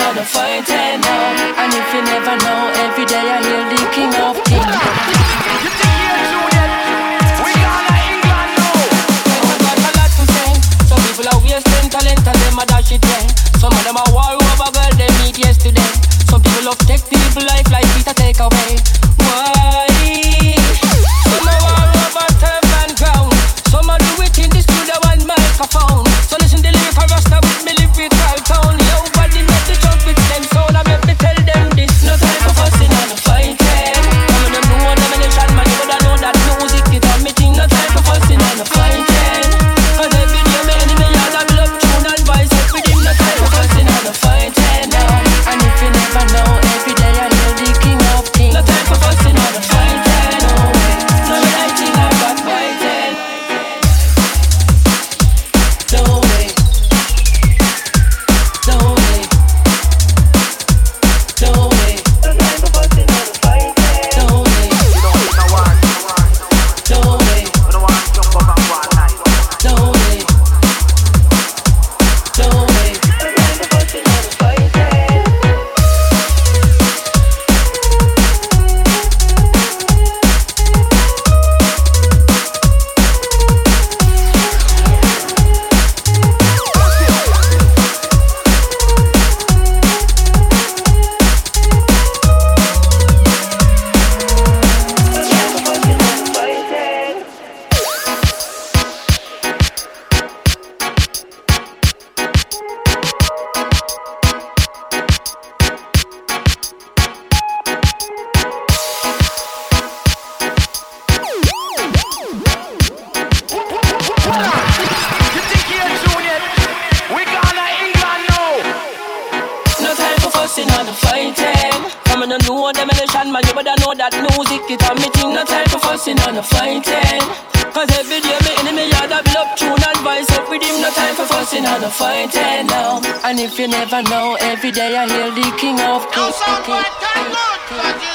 on the fighting now. And if you never know, every day I hear the king of kings. You think you're true yet? We gonna England now. I got a lot to say. Some people are wasting talent and them a dash it away. Some of them are war over girl they meet yesterday. Some people love take people life like Peter take away. Why? Some are war over turf and ground. Some are do it in the studio and microphone. So listen the lyric and rasta with me live it right town. Yo, body make the jump with them sound. I make me tell them this. No time for fussing and fighting. Some of them know them in the chat man. You woulda know that music it on me thing. No time for fussing and fighting. Cause every day me enemy yard a love tune and voice up with him. No time for fussing and fighting now. And if you never know, every day I hear the king of kings. No time for fussing and fighting. No writing or backbiting. No way. No way. No way. No time for fussing and fighting. No way. You don't need no one. No way. You don't want to jump up and go all night. No way. No way. No time for fussing and fighting. You think you're true yet? We gonna England now. No time for fussing and fighting. Come on, know them nation, man. You better know that music it a me thing. No time for fussing and fighting. Cause every day me enemy yard a build up tune and voice up with him. No time for fussing and fighting now. And if you never know, every day I hear the king of kings. Sound boy, time out.